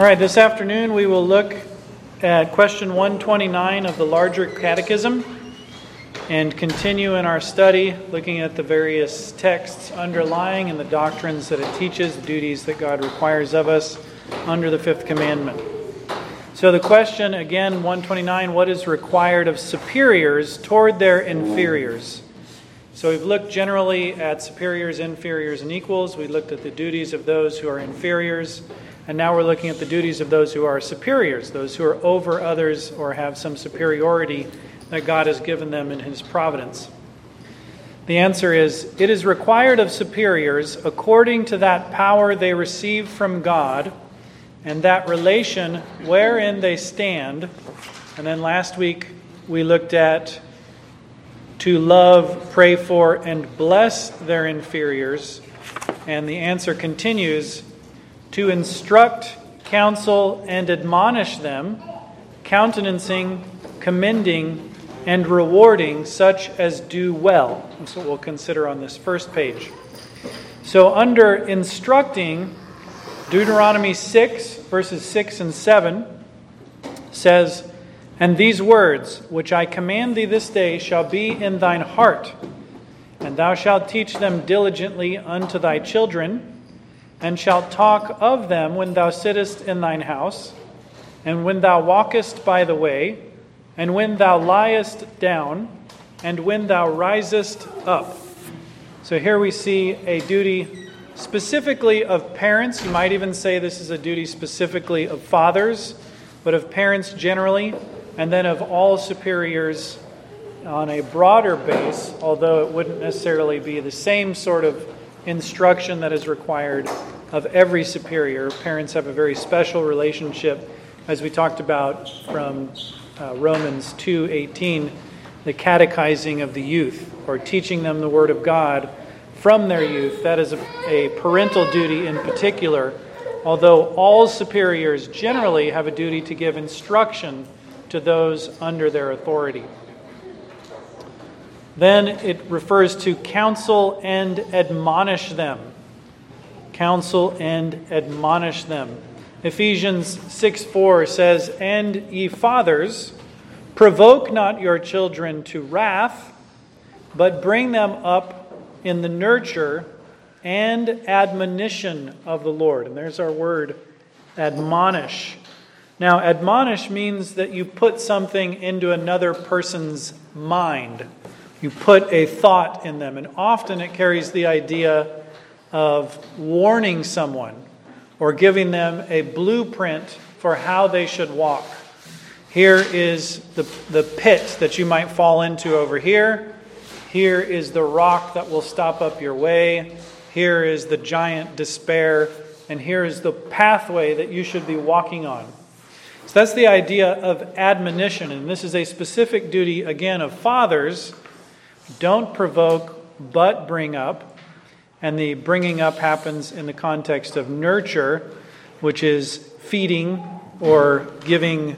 All right, this afternoon we will look at question 129 of the larger catechism and continue in our study looking at the various texts underlying and the doctrines that it teaches, the duties that God requires of us under the fifth commandment. So the question, again, 129, what is required of superiors toward their inferiors? So we've looked generally at superiors, inferiors, and equals. We looked at the duties of those who are inferiors. And now we're looking at the duties of those who are superiors, those who are over others or have some superiority that God has given them in His providence. The answer is, it is required of superiors according to that power they receive from God and that relation wherein they stand. And then last week we looked at to love, pray for, and bless their inferiors. And the answer continues, to instruct, counsel, and admonish them, countenancing, commending, and rewarding such as do well. That's what we'll consider on this first page. So under instructing, Deuteronomy 6, verses 6 and 7 says, "And these words, which I command thee this day, shall be in thine heart, and thou shalt teach them diligently unto thy children, and shalt talk of them when thou sittest in thine house, and when thou walkest by the way, and when thou liest down, and when thou risest up." So here we see a duty specifically of parents. You might even say this is a duty specifically of fathers, but of parents generally, and then of all superiors on a broader base, although it wouldn't necessarily be the same sort of instruction that is required of every superior. Parents have a very special relationship, as we talked about from Romans 2:18, the catechizing of the youth, or teaching them the Word of God from their youth. That is a parental duty in particular, although all superiors generally have a duty to give instruction to those under their authority. Then it refers to counsel and admonish them. Counsel and admonish them. Ephesians 6:4 says, "And ye fathers, provoke not your children to wrath, but bring them up in the nurture and admonition of the Lord." And there's our word, admonish. Now, admonish means that you put something into another person's mind. You put a thought in them, and often it carries the idea of warning someone or giving them a blueprint for how they should walk. Here is the pit that you might fall into over here. Here is the rock that will stop up your way. Here is the giant despair, and here is the pathway that you should be walking on. So that's the idea of admonition, and this is a specific duty, again, of fathers. Don't provoke, but bring up. And the bringing up happens in the context of nurture, which is feeding or giving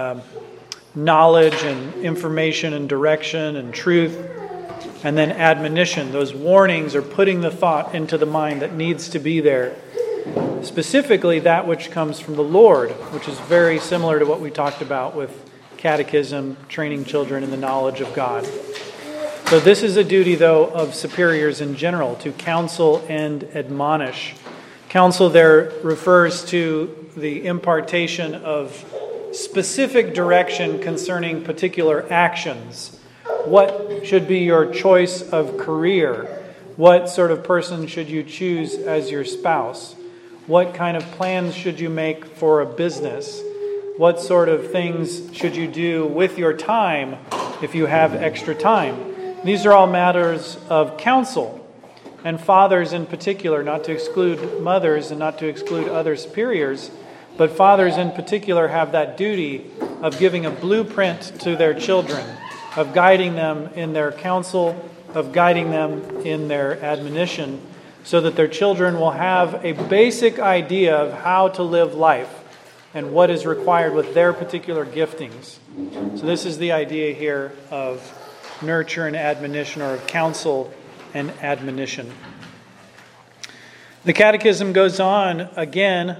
knowledge and information and direction and truth. And then admonition, those warnings are putting the thought into the mind that needs to be there. Specifically that which comes from the Lord, which is very similar to what we talked about with catechism, training children in the knowledge of God. So this is a duty, though, of superiors in general, to counsel and admonish. Counsel there refers to the impartation of specific direction concerning particular actions. What should be your choice of career? What sort of person should you choose as your spouse? What kind of plans should you make for a business? What sort of things should you do with your time if you have extra time? These are all matters of counsel. And fathers in particular, not to exclude mothers and not to exclude other superiors, but fathers in particular have that duty of giving a blueprint to their children, of guiding them in their counsel, of guiding them in their admonition, so that their children will have a basic idea of how to live life and what is required with their particular giftings. So this is the idea here of nurture and admonition, or of counsel and admonition. The Catechism goes on again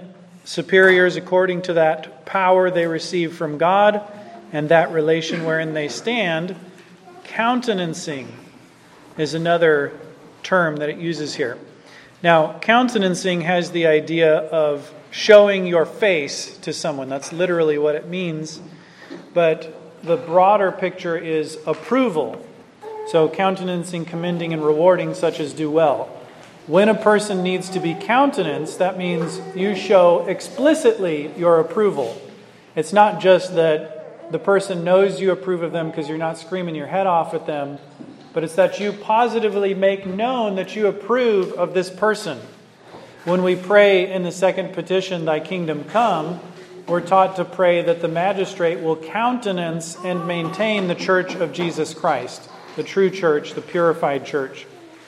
superiors according to that power they receive from God and that relation wherein they stand. Countenancing is another term that it uses here. Now, countenancing has the idea of showing your face to someone. That's literally what it means. But the broader picture is approval. So countenancing, commending, and rewarding such as do well. When a person needs to be countenanced, that means you show explicitly your approval. It's not just that the person knows you approve of them because you're not screaming your head off at them, but it's that you positively make known that you approve of this person. When we pray in the second petition, Thy kingdom come, we're taught to pray that the magistrate will countenance and maintain the church of Jesus Christ, the true church, the purified church.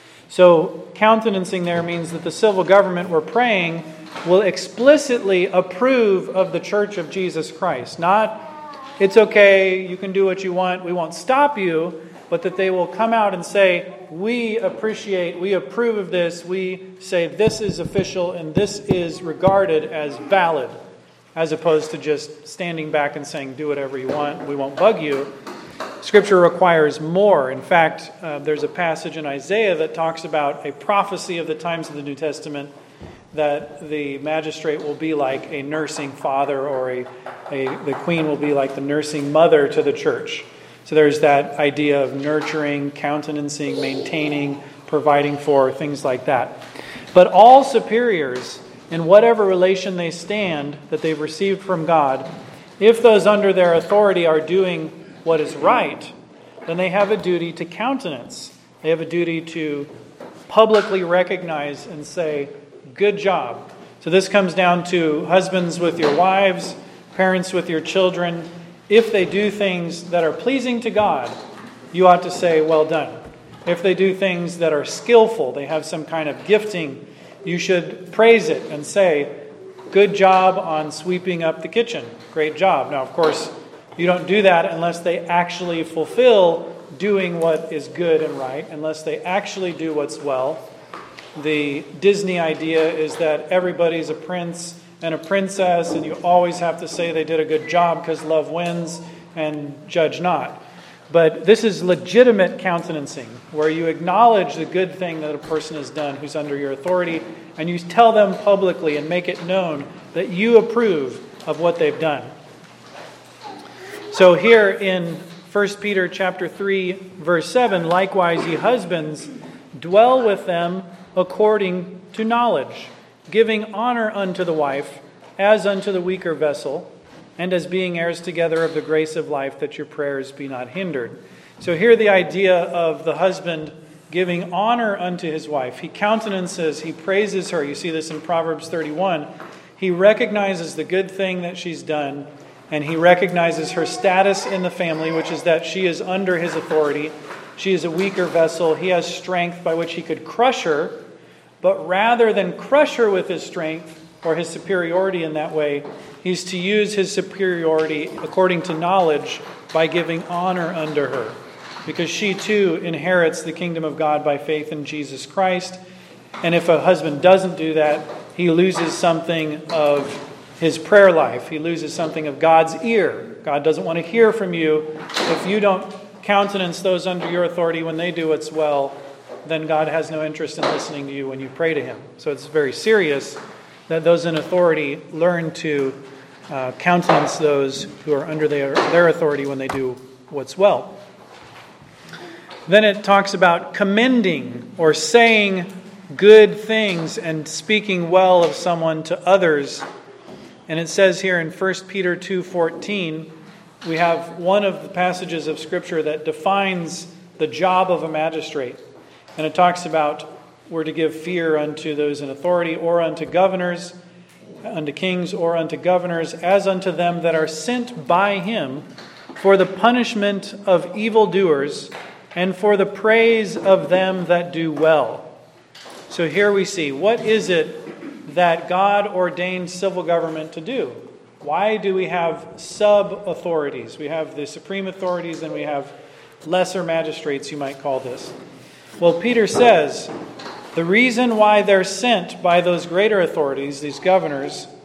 So countenancing there means that the civil government we're praying will explicitly approve of the church of Jesus Christ. Not, it's okay, you can do what you want, we won't stop you, but that they will come out and say, we appreciate, we approve of this, we say this is official and this is regarded as valid, as opposed to just standing back and saying, do whatever you want, we won't bug you. Scripture requires more. In fact, there's a passage in Isaiah that talks about a prophecy of the times of the New Testament that the magistrate will be like a nursing father, or the queen will be like the nursing mother to the church. So there's that idea of nurturing, countenancing, maintaining, providing for, things like that. But all superiors, in whatever relation they stand that they've received from God, if those under their authority are doing what is right, then they have a duty to countenance. They have a duty to publicly recognize and say, good job. So this comes down to husbands with your wives, parents with your children. If they do things that are pleasing to God, you ought to say, well done. If they do things that are skillful, they have some kind of gifting, you should praise it and say, good job on sweeping up the kitchen. Great job. Now, of course, you don't do that unless they actually fulfill doing what is good and right, unless they actually do what's well. The Disney idea is that everybody's a prince and a princess, and you always have to say they did a good job because love wins and judge not. But this is legitimate countenancing, where you acknowledge the good thing that a person has done who's under your authority, and you tell them publicly and make it known that you approve of what they've done. So here in 1 Peter chapter 3, verse 7, likewise, ye husbands, dwell with them according to knowledge, giving honor unto the wife, as unto the weaker vessel, and as being heirs together of the grace of life, that your prayers be not hindered. So here the idea of the husband giving honor unto his wife. He countenances, he praises her. You see this in Proverbs 31. He recognizes the good thing that she's done, and he recognizes her status in the family, which is that she is under his authority. She is a weaker vessel. He has strength by which he could crush her. But rather than crush her with his strength or his superiority in that way, he's to use his superiority according to knowledge by giving honor unto her. Because she too inherits the kingdom of God by faith in Jesus Christ. And if a husband doesn't do that, he loses something of his prayer life. He loses something of God's ear. God doesn't want to hear from you. If you don't countenance those under your authority when they do what's well, then God has no interest in listening to you when you pray to him. So it's very serious that those in authority learn to countenance those who are under their authority when they do what's well. Then it talks about commending or saying good things and speaking well of someone to others. And it says here in 1 Peter 2:14, we have one of the passages of Scripture that defines the job of a magistrate. And it talks about we're to give fear unto those in authority, or unto governors, unto kings, or unto governors, as unto them that are sent by him for the punishment of evildoers and for the praise of them that do well. So here we see, what is it that God ordained civil government to do? Why do we have sub-authorities? We have the supreme authorities and we have lesser magistrates, you might call this. Well, Peter says the reason why they're sent by those greater authorities, these governors,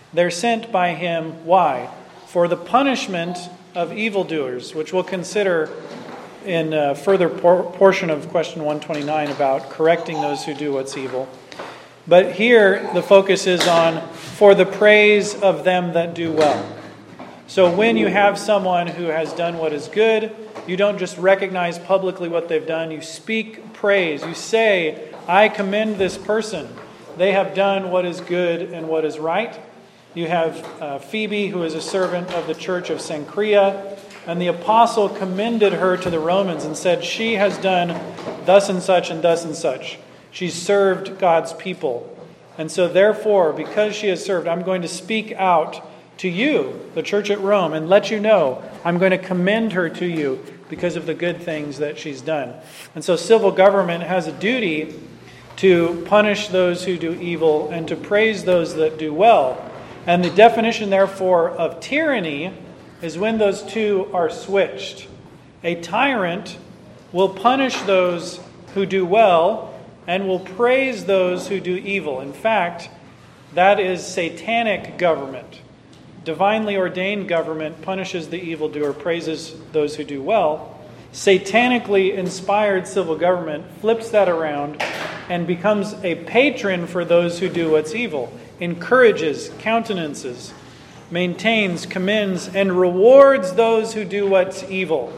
They're sent by him. Why? For the punishment of evildoers, which we'll consider in a further portion of question 129 about correcting those who do what's evil. But here the focus is on for the praise of them that do well. So when you have someone who has done what is good, you don't just recognize publicly what they've done. You speak praise. You say, I commend this person. They have done what is good and what is right. You have Phoebe, who is a servant of the church of Cenchrea, and the apostle commended her to the Romans and said, she has done thus and such and thus and such. She's served God's people. And so therefore, because she has served, I'm going to speak out to you, the church at Rome, and let you know I'm going to commend her to you because of the good things that she's done. And so civil government has a duty to punish those who do evil and to praise those that do well. And the definition, therefore, of tyranny is when those two are switched. A tyrant will punish those who do well and will praise those who do evil. In fact, that is satanic government. Divinely ordained government punishes the evildoer, praises those who do well. Satanically inspired civil government flips that around and becomes a patron for those who do what's evil, encourages, countenances, maintains, commends, and rewards those who do what's evil.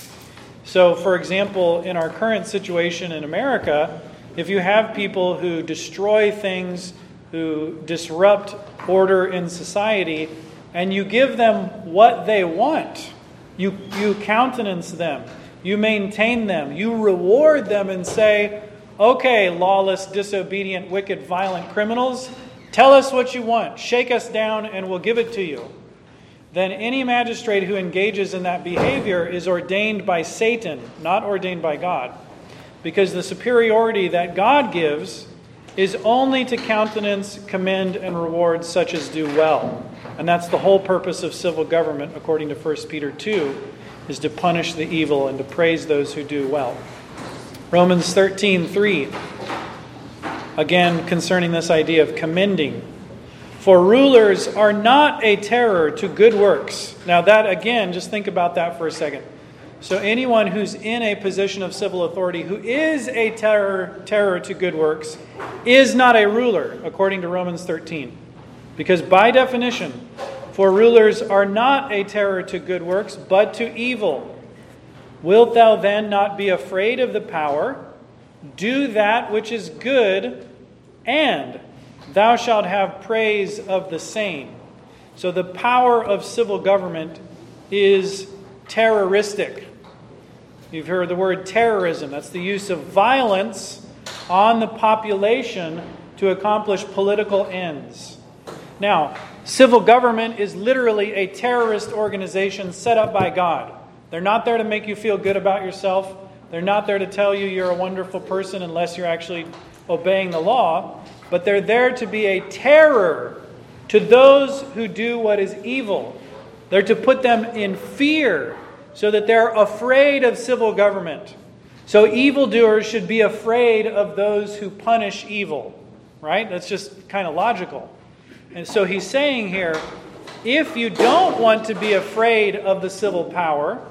So, for example, in our current situation in America, if you have people who destroy things, who disrupt order in society, and you give them what they want, you countenance them, you maintain them, you reward them and say, okay, lawless, disobedient, wicked, violent criminals, tell us what you want, shake us down, and we'll give it to you. Then any magistrate who engages in that behavior is ordained by Satan, not ordained by God. Because the superiority that God gives is only to countenance, commend, and reward such as do well. And that's the whole purpose of civil government, according to 1 Peter 2, is to punish the evil and to praise those who do well. Romans 13:3, again concerning this idea of commending. For rulers are not a terror to good works. Now that, again, just think about that for a second. So anyone who's in a position of civil authority who is a terror to good works is not a ruler, according to Romans 13. Because by definition, for rulers are not a terror to good works, but to evil. Wilt thou then not be afraid of the power? Do that which is good, and thou shalt have praise of the same. So the power of civil government is terroristic. You've heard the word terrorism. That's the use of violence on the population to accomplish political ends. Now, civil government is literally a terrorist organization set up by God. They're not there to make you feel good about yourself. They're not there to tell you you're a wonderful person unless you're actually obeying the law. But they're there to be a terror to those who do what is evil. They're to put them in fear so that they're afraid of civil government. So evildoers should be afraid of those who punish evil. Right? That's just kind of logical. And so he's saying here, if you don't want to be afraid of the civil power,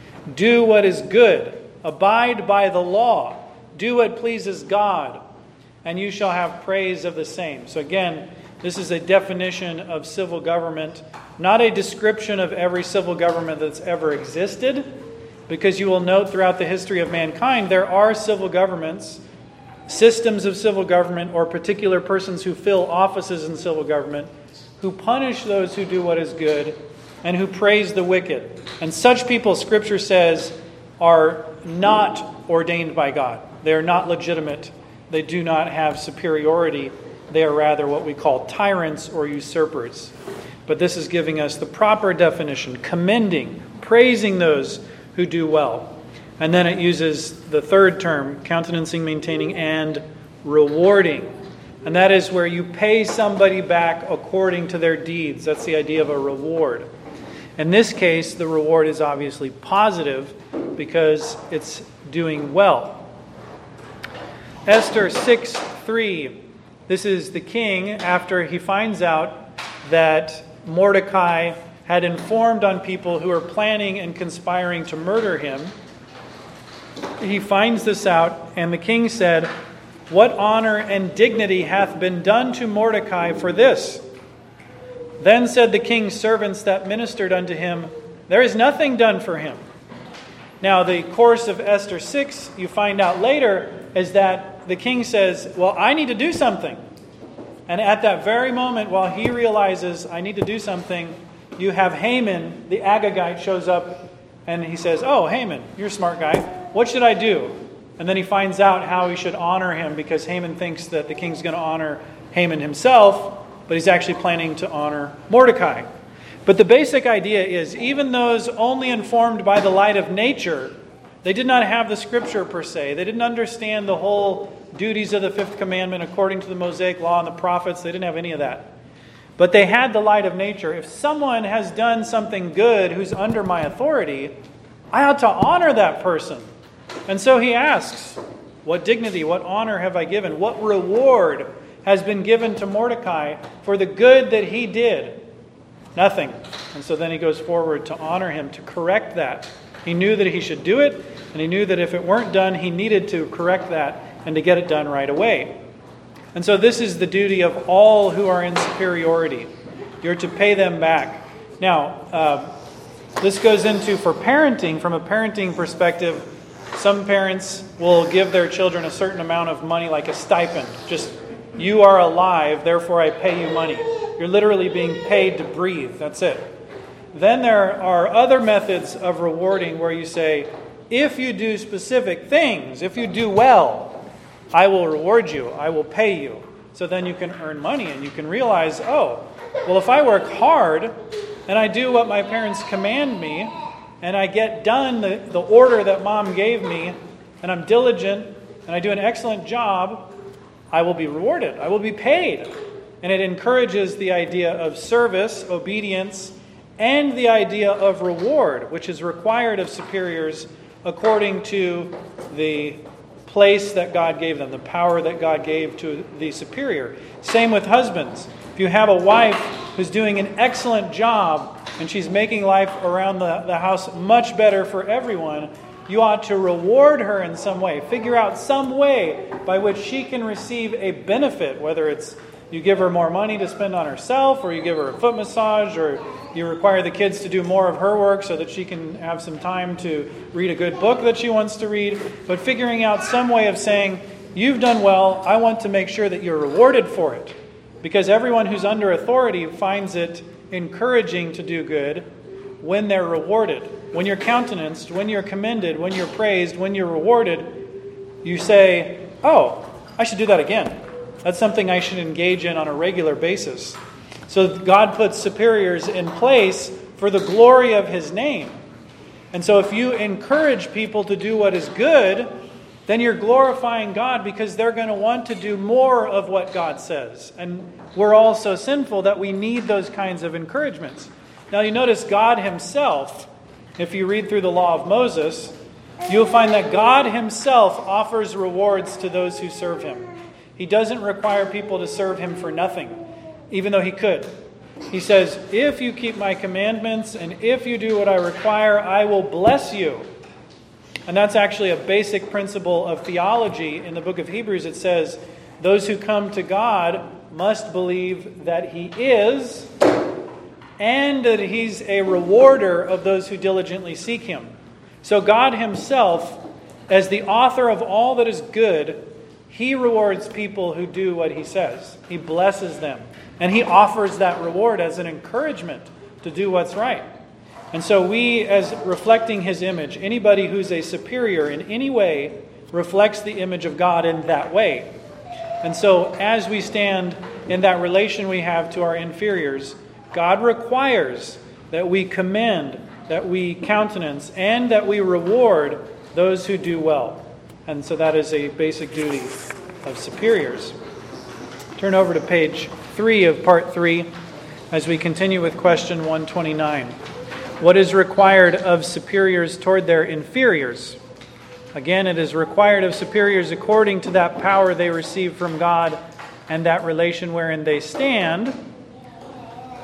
do what is good. Abide by the law. Do what pleases God. And you shall have praise of the same. So again, this is a definition of civil government, not a description of every civil government that's ever existed, because you will note throughout the history of mankind, there are civil governments, systems of civil government, or particular persons who fill offices in civil government, who punish those who do what is good, and who praise the wicked. And such people, Scripture says, are not ordained by God. They are not legitimate. They do not have superiority. They are rather what we call tyrants or usurpers. But this is giving us the proper definition, commending, praising those who do well. And then it uses the third term, countenancing, maintaining, and rewarding. And that is where you pay somebody back according to their deeds. That's the idea of a reward. In this case, the reward is obviously positive because it's doing well. Esther 6:3. This is the king after he finds out that Mordecai had informed on people who were planning and conspiring to murder him. He finds this out, and the king said, "What honor and dignity hath been done to Mordecai for this?" Then said the king's servants that ministered unto him, "There is nothing done for him." Now, the course of Esther 6, you find out later, is that the king says, "Well, I need to do something." And at that very moment, while he realizes, "I need to do something," you have Haman, the Agagite, shows up and he says, "Oh, Haman, you're a smart guy. What should I do?" And then he finds out how he should honor him, because Haman thinks that the king's going to honor Haman himself, but he's actually planning to honor Mordecai. But the basic idea is, even those only informed by the light of nature, they did not have the scripture per se. They didn't understand the whole duties of the fifth commandment according to the Mosaic law and the prophets. They didn't have any of that. But they had the light of nature. If someone has done something good who's under my authority, I ought to honor that person. And so he asks, what dignity, what honor have I given? What reward has been given to Mordecai for the good that he did? Nothing. And so then he goes forward to honor him, to correct that. He knew that he should do it, and he knew that if it weren't done, he needed to correct that and to get it done right away. And so this is the duty of all who are in superiority. You're to pay them back. Now, this goes into, for parenting, from a parenting perspective, some parents will give their children a certain amount of money, like a stipend. Just, you are alive, therefore I pay you money. You're literally being paid to breathe. That's it. Then there are other methods of rewarding where you say, if you do specific things, if you do well, I will reward you. I will pay you. So then you can earn money and you can realize, oh, well, if I work hard and I do what my parents command me and I get done the order that mom gave me and I'm diligent and I do an excellent job, I will be rewarded. I will be paid. And it encourages the idea of service, obedience, and the idea of reward, which is required of superiors according to the place that God gave them, the power that God gave to the superior. Same with husbands. If you have a wife who's doing an excellent job and she's making life around the house much better for everyone, you ought to reward her in some way. Figure out some way by which she can receive a benefit, whether it's you give her more money to spend on herself, or you give her a foot massage, or you require the kids to do more of her work so that she can have some time to read a good book that she wants to read. But figuring out some way of saying, you've done well, I want to make sure that you're rewarded for it. Because everyone who's under authority finds it encouraging to do good when they're rewarded. When you're countenanced, when you're commended, when you're praised, when you're rewarded, you say, oh, I should do that again. That's something I should engage in on a regular basis. So God puts superiors in place for the glory of His name. And so if you encourage people to do what is good, then you're glorifying God, because they're going to want to do more of what God says. And we're all so sinful that we need those kinds of encouragements. Now you notice God Himself, if you read through the law of Moses, you'll find that God Himself offers rewards to those who serve Him. He doesn't require people to serve Him for nothing, even though He could. He says, if you keep my commandments and if you do what I require, I will bless you. And that's actually a basic principle of theology. In the book of Hebrews, it says, those who come to God must believe that He is, and that He's a rewarder of those who diligently seek Him. So God Himself, as the author of all that is good, He rewards people who do what He says. He blesses them. And He offers that reward as an encouragement to do what's right. And so we, as reflecting His image, anybody who's a superior in any way reflects the image of God in that way. And so as we stand in that relation we have to our inferiors, God requires that we commend, that we countenance, and that we reward those who do well. And so that is a basic duty of superiors. Turn over to page 3 of part 3 as we continue with question 129. What is required of superiors toward their inferiors? Again, it is required of superiors according to that power they receive from God and that relation wherein they stand,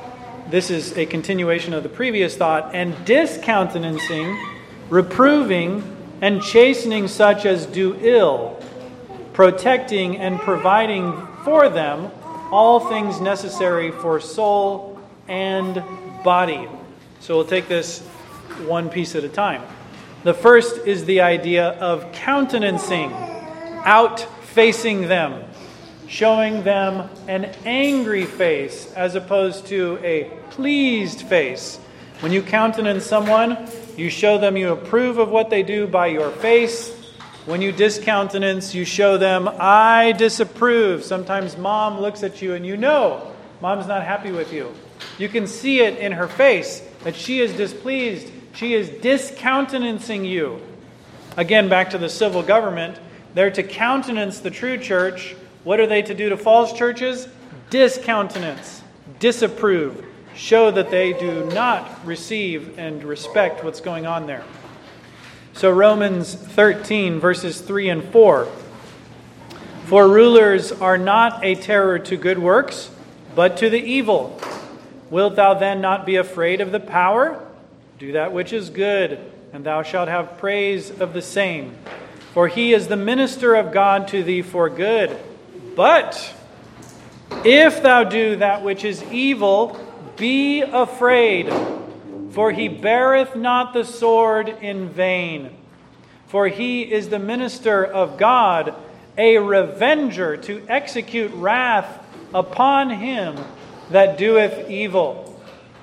this is a continuation of the previous thought, and discountenancing, reproving, and chastening such as do ill, protecting and providing for them all things necessary for soul and body. So we'll take this one piece at a time. The first is the idea of countenancing, out-facing them, showing them an angry face as opposed to a pleased face. When you countenance someone, you show them you approve of what they do by your face. When you discountenance, you show them, I disapprove. Sometimes mom looks at you and you know mom's not happy with you. You can see it in her face that she is displeased. She is discountenancing you. Again, back to the civil government. They're to countenance the true church. What are they to do to false churches? Discountenance, disapprove, show that they do not receive and respect what's going on there. So Romans 13, verses 3 and 4. For rulers are not a terror to good works, but to the evil. Wilt thou then not be afraid of the power? Do that which is good, and thou shalt have praise of the same. For he is the minister of God to thee for good. But if thou do that which is evil, be afraid. For he beareth not the sword in vain. For he is the minister of God, a revenger to execute wrath upon him that doeth evil.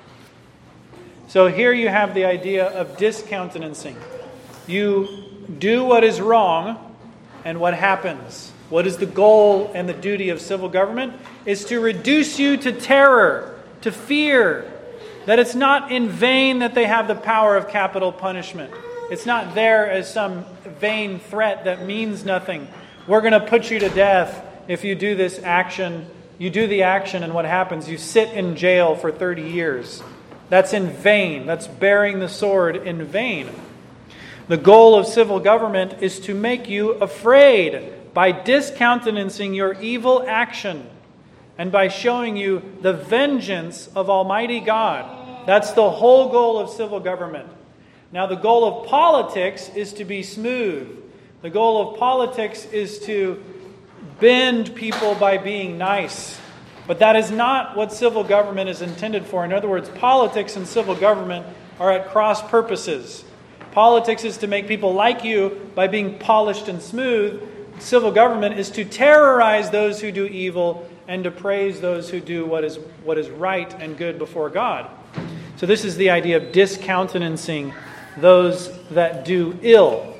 So here you have the idea of discountenancing. You do what is wrong, and what happens? What is the goal and the duty of civil government? Is to reduce you to terror, to fear. That it's not in vain that they have the power of capital punishment. It's not there as some vain threat that means nothing. We're going to put you to death if you do this action. You do the action, and what happens? You sit in jail for 30 years. That's in vain. That's bearing the sword in vain. The goal of civil government is to make you afraid by discountenancing your evil action and by showing you the vengeance of Almighty God. That's the whole goal of civil government. Now, the goal of politics is to be smooth. The goal of politics is to bend people by being nice. But that is not what civil government is intended for. In other words, politics and civil government are at cross purposes. Politics is to make people like you by being polished and smooth. Civil government is to terrorize those who do evil and to praise those who do what is right and good before God. So this is the idea of discountenancing those that do ill.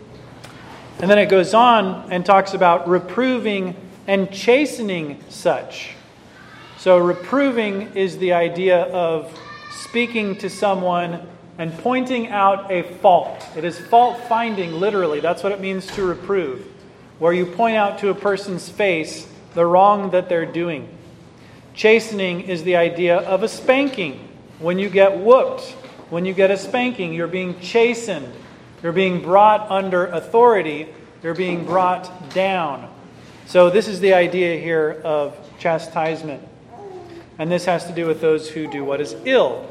And then it goes on and talks about reproving and chastening such. So reproving is the idea of speaking to someone and pointing out a fault. It is fault finding, literally. That's what it means to reprove. Where you point out to a person's face the wrong that they're doing. Chastening is the idea of a spanking. When you get whooped, when you get a spanking, you're being chastened. You're being brought under authority. You're being brought down. So this is the idea here of chastisement. And this has to do with those who do what is ill.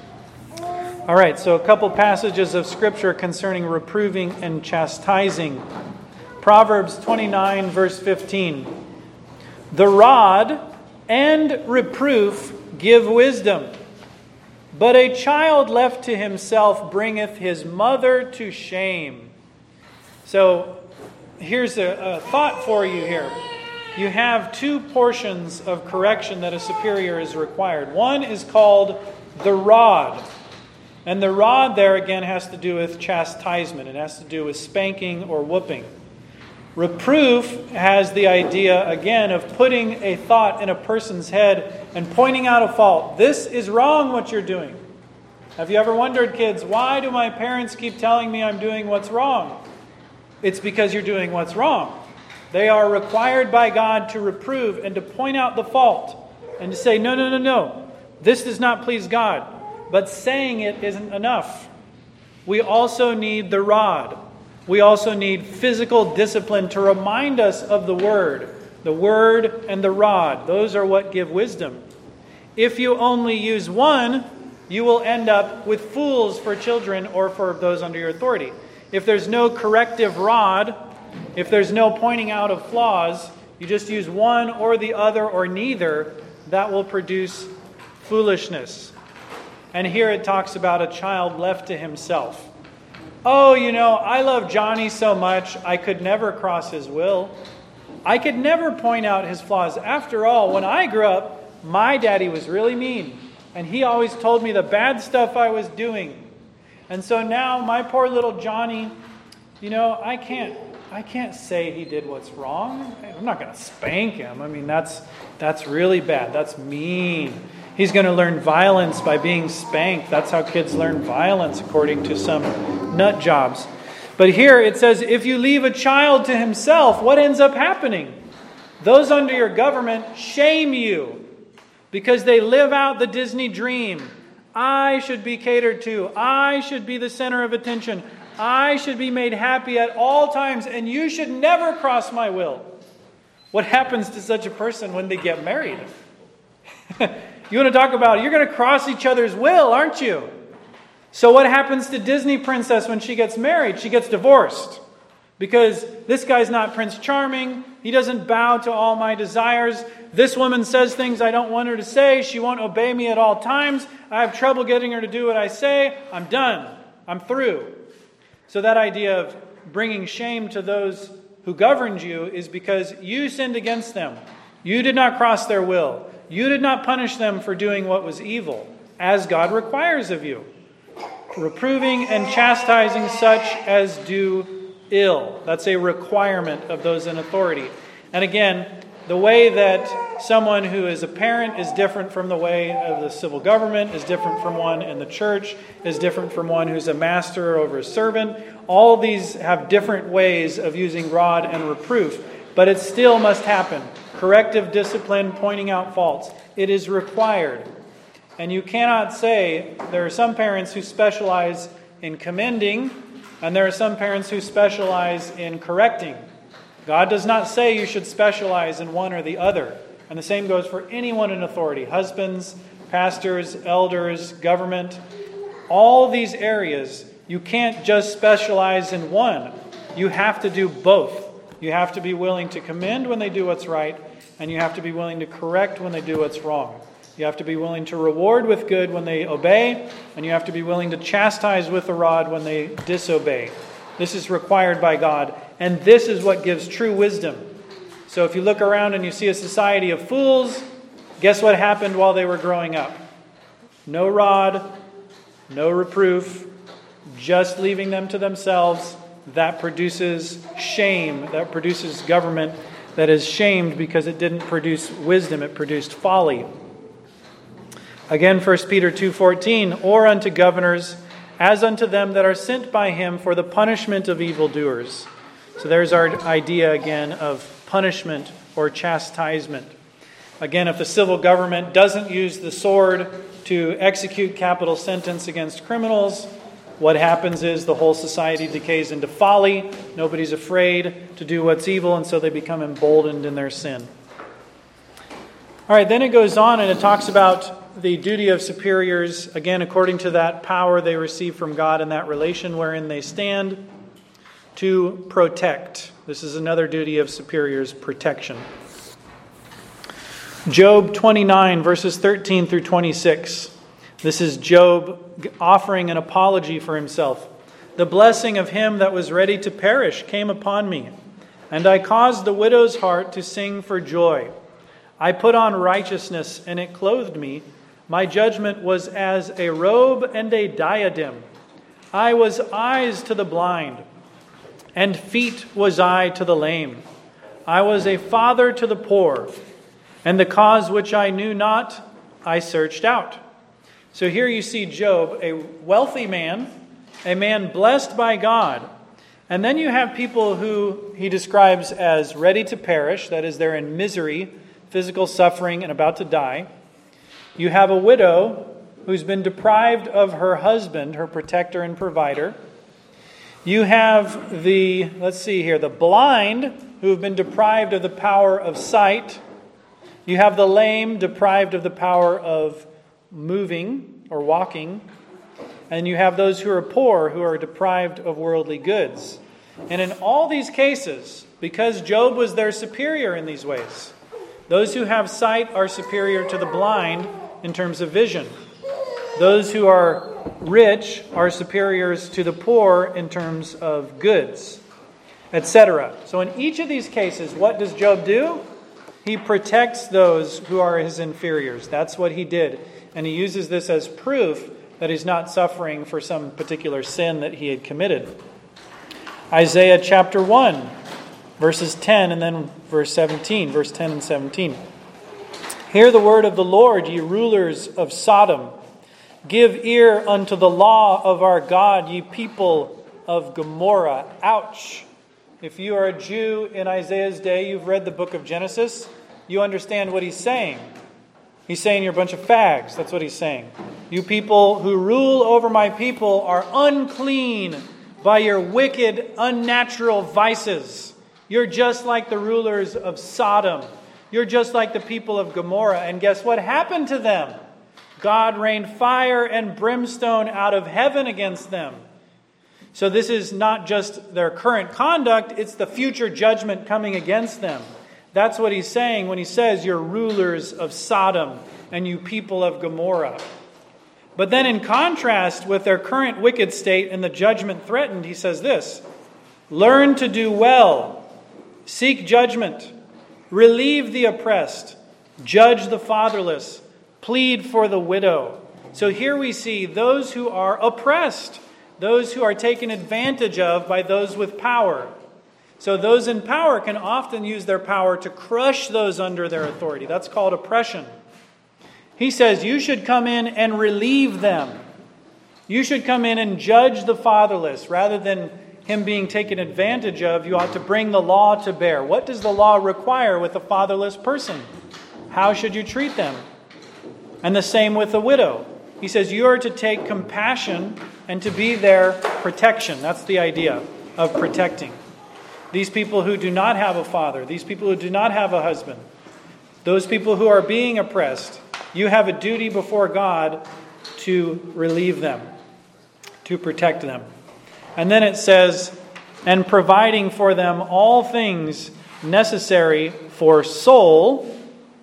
All right, so a couple passages of Scripture concerning reproving and chastising. Proverbs 29, verse 15. The rod and reproof give wisdom, but a child left to himself bringeth his mother to shame. So here's a thought for you here. You have two portions of correction that a superior is required. One is called the rod. And the rod there again has to do with chastisement. It has to do with spanking or whooping. Reproof has the idea, again, of putting a thought in a person's head and pointing out a fault. This is wrong what you're doing. Have you ever wondered, kids, why do my parents keep telling me I'm doing what's wrong? It's because you're doing what's wrong. They are required by God to reprove and to point out the fault and to say, no. This does not please God. But saying it isn't enough. We also need the rod. We also need physical discipline to remind us of the Word. The Word and the rod, those are what give wisdom. If you only use one, you will end up with fools for children or for those under your authority. If there's no corrective rod, if there's no pointing out of flaws, you just use one or the other or neither, that will produce foolishness. And here it talks about a child left to himself. Oh, I love Johnny so much, I could never cross his will. I could never point out his flaws. After all, when I grew up, my daddy was really mean. And he always told me the bad stuff I was doing. And so now my poor little Johnny, I can't say he did what's wrong. I'm not going to spank him. I mean, that's really bad. That's mean. He's going to learn violence by being spanked. That's how kids learn violence, according to some nut jobs. But here it says, if you leave a child to himself, what ends up happening? Those under your government shame you because they live out the Disney dream. I should be catered to. I should be the center of attention. I should be made happy at all times, and you should never cross my will. What happens to such a person when they get married? You want to talk about, you're going to cross each other's will, aren't you? So what happens to Disney princess when she gets married? She gets divorced. Because this guy's not Prince Charming. He doesn't bow to all my desires. This woman says things I don't want her to say. She won't obey me at all times. I have trouble getting her to do what I say. I'm done. I'm through. So that idea of bringing shame to those who governed you is because you sinned against them. You did not cross their will. You did not punish them for doing what was evil, as God requires of you. Reproving and chastising such as do ill. That's a requirement of those in authority. And again, the way that someone who is a parent is different from the way of the civil government, is different from one in the church, is different from one who's a master over a servant. All these have different ways of using rod and reproof, but it still must happen. Corrective discipline, pointing out faults. It is required. And you cannot say, there are some parents who specialize in commending, and there are some parents who specialize in correcting. God does not say you should specialize in one or the other. And the same goes for anyone in authority. Husbands, pastors, elders, government. All these areas, you can't just specialize in one. You have to do both. You have to be willing to commend when they do what's right, and you have to be willing to correct when they do what's wrong. You have to be willing to reward with good when they obey, and you have to be willing to chastise with the rod when they disobey. This is required by God, and this is what gives true wisdom. So if you look around and you see a society of fools, guess what happened while they were growing up? No rod, no reproof, just leaving them to themselves. That produces shame. That produces government that is shamed because it didn't produce wisdom. It produced folly. Again, 1 Peter 2:14, or unto governors, as unto them that are sent by him for the punishment of evildoers. So there's our idea again of punishment or chastisement. Again, if the civil government doesn't use the sword to execute capital sentence against criminals, what happens is the whole society decays into folly. Nobody's afraid to do what's evil, and so they become emboldened in their sin. All right, then it goes on and it talks about the duty of superiors, again, according to that power they receive from God in that relation wherein they stand, to protect. This is another duty of superiors, protection. Job 29, verses 13 through 26. This is Job offering an apology for himself. The blessing of him that was ready to perish came upon me, and I caused the widow's heart to sing for joy. I put on righteousness, and it clothed me. My judgment was as a robe and a diadem. I was eyes to the blind, and feet was I to the lame. I was a father to the poor, and the cause which I knew not, I searched out. So here you see Job, a wealthy man, a man blessed by God. And then you have people who he describes as ready to perish, that is, they're in misery, physical suffering, and about to die. You have a widow who's been deprived of her husband, her protector and provider. You have the blind who have been deprived of the power of sight. You have the lame deprived of the power of moving or walking. And you have those who are poor who are deprived of worldly goods. And in all these cases, because Job was their superior in these ways, those who have sight are superior to the blind in terms of vision. Those who are rich are superiors to the poor in terms of goods, etc. So in each of these cases, what does Job do? He protects those who are his inferiors. That's what he did. And he uses this as proof that he's not suffering for some particular sin that he had committed. Isaiah chapter 1, verses 10 and then verse 17, verse 10 and 17. Hear the word of the Lord, ye rulers of Sodom. Give ear unto the law of our God, ye people of Gomorrah. Ouch! If you are a Jew in Isaiah's day, you've read the book of Genesis, you understand what he's saying. He's saying you're a bunch of fags. That's what he's saying. You people who rule over my people are unclean by your wicked, unnatural vices. You're just like the rulers of Sodom. You're just like the people of Gomorrah. And guess what happened to them? God rained fire and brimstone out of heaven against them. So this is not just their current conduct, it's the future judgment coming against them. That's what he's saying when he says, you're rulers of Sodom and you people of Gomorrah. But then in contrast with their current wicked state and the judgment threatened, he says this, learn to do well, seek judgment, relieve the oppressed, judge the fatherless, plead for the widow. So here we see those who are oppressed, those who are taken advantage of by those with power. So those in power can often use their power to crush those under their authority. That's called oppression. He says you should come in and relieve them. You should come in and judge the fatherless. Rather than him being taken advantage of, you ought to bring the law to bear. What does the law require with a fatherless person? How should you treat them? And the same with the widow. He says you are to take compassion and to be their protection. That's the idea of protecting. These people who do not have a father, these people who do not have a husband, those people who are being oppressed, you have a duty before God to relieve them, to protect them. And then it says, and providing for them all things necessary for soul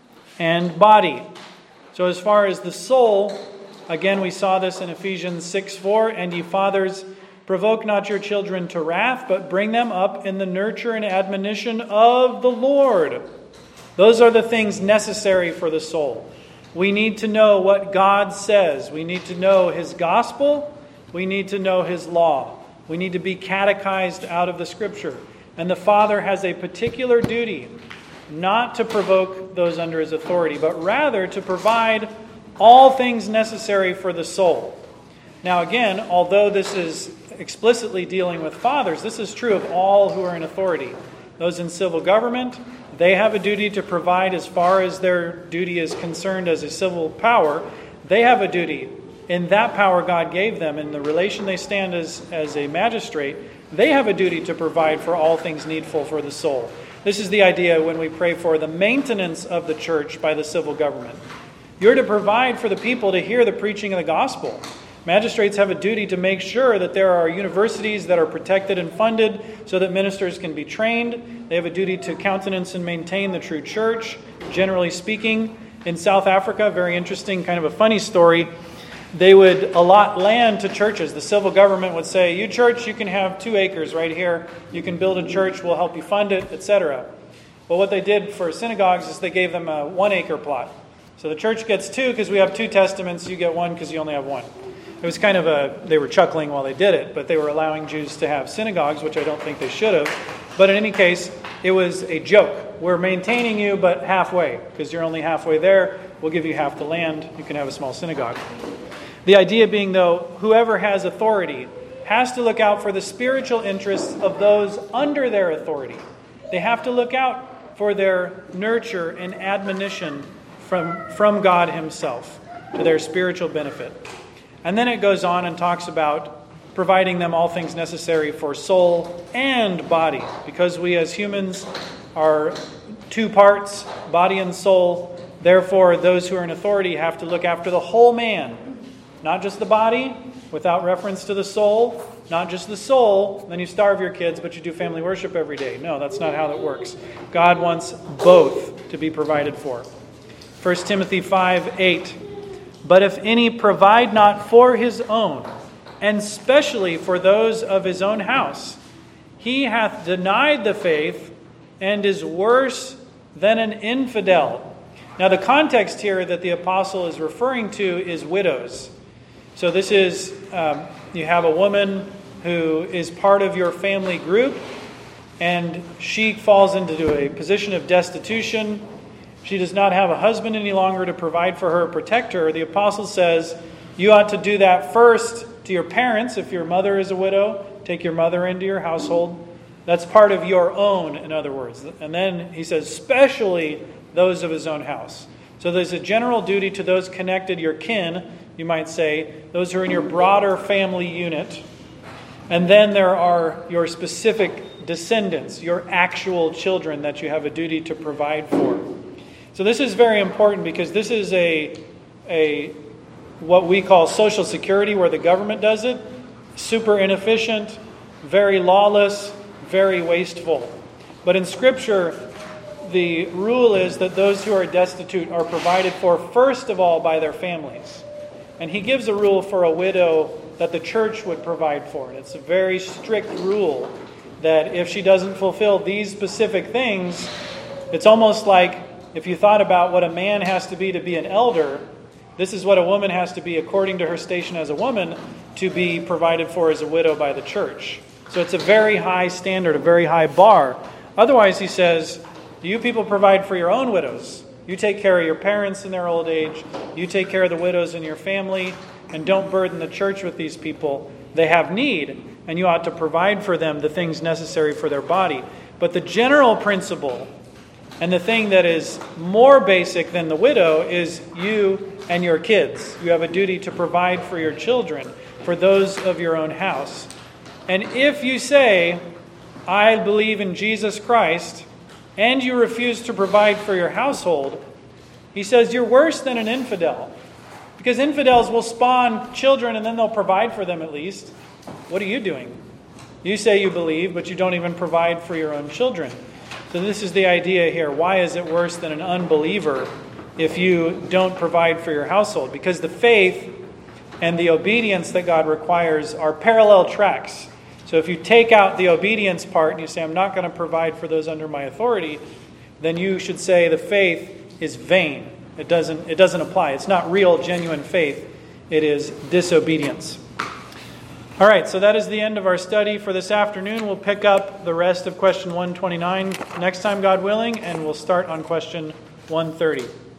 and body. So as far as the soul, again we saw this in Ephesians 6:4, and ye fathers, provoke not your children to wrath, but bring them up in the nurture and admonition of the Lord. Those are the things necessary for the soul. We need to know what God says. We need to know His gospel. We need to know His law. We need to be catechized out of the Scripture. And the Father has a particular duty, not to provoke those under His authority, but rather to provide all things necessary for the soul. Now again, although this is explicitly dealing with fathers, this is true of all who are in authority. Those in civil government, they have a duty to provide as far as their duty is concerned as a civil power. They have a duty in that power God gave them, in the relation they stand as a magistrate. They have a duty to provide for all things needful for the soul. This is the idea when we pray for the maintenance of the church by the civil government. You're to provide for the people to hear the preaching of the gospel. Magistrates have a duty to make sure that there are universities that are protected and funded so that ministers can be trained. They have a duty to countenance and maintain the true church, generally speaking. In South Africa, very interesting, kind of a funny story, they would allot land to churches. The civil government would say, you church, you can have 2 acres right here. You can build a church, we'll help you fund it, etc. Well, what they did for synagogues is they gave them a 1-acre plot. So the church gets 2 because we have 2 testaments, you get 1 because you only have 1. It was kind of they were chuckling while they did it, but they were allowing Jews to have synagogues, which I don't think they should have. But in any case, it was a joke. We're maintaining you, but halfway, because you're only halfway there. We'll give you half the land. You can have a small synagogue. The idea being, though, whoever has authority has to look out for the spiritual interests of those under their authority. They have to look out for their nurture and admonition from God Himself to their spiritual benefit. And then it goes on and talks about providing them all things necessary for soul and body. Because we as humans are 2 parts, body and soul. Therefore, those who are in authority have to look after the whole man, not just the body, without reference to the soul, not just the soul, then you starve your kids, but you do family worship every day. No, that's not how that works. God wants both to be provided for. 1 Timothy 5:8. But if any provide not for his own, and specially for those of his own house, he hath denied the faith and is worse than an infidel. Now the context here that the apostle is referring to is widows. So this is, you have a woman who is part of your family group, and she falls into a position of destitution. She does not have a husband any longer to provide for her or protect her. The apostle says, you ought to do that first to your parents. If your mother is a widow, take your mother into your household. That's part of your own, in other words. And then he says, especially those of his own house. So there's a general duty to those connected, your kin, you might say, those who are in your broader family unit. And then there are your specific descendants, your actual children that you have a duty to provide for. So this is very important because this is a what we call Social Security, where the government does it. Super inefficient, very lawless, very wasteful. But in Scripture, the rule is that those who are destitute are provided for first of all by their families. And he gives a rule for a widow that the church would provide for. It's a very strict rule that if she doesn't fulfill these specific things, it's almost like if you thought about what a man has to be an elder, this is what a woman has to be according to her station as a woman to be provided for as a widow by the church. So it's a very high standard, a very high bar. Otherwise, he says, you people provide for your own widows. You take care of your parents in their old age. You take care of the widows in your family. And don't burden the church with these people. They have need, and you ought to provide for them the things necessary for their body. But the general principle, and the thing that is more basic than the widow, is you and your kids. You have a duty to provide for your children, for those of your own house. And if you say, I believe in Jesus Christ, and you refuse to provide for your household, he says you're worse than an infidel. Because infidels will spawn children and then they'll provide for them at least. What are you doing? You say you believe, but you don't even provide for your own children. So this is the idea here. Why is it worse than an unbeliever if you don't provide for your household? Because the faith and the obedience that God requires are parallel tracks. So if you take out the obedience part and you say, I'm not going to provide for those under my authority, then you should say the faith is vain. It doesn't apply. It's not real, genuine faith. It is disobedience. All right, so that is the end of our study for this afternoon. We'll pick up the rest of question 129 next time, God willing, and we'll start on question 130.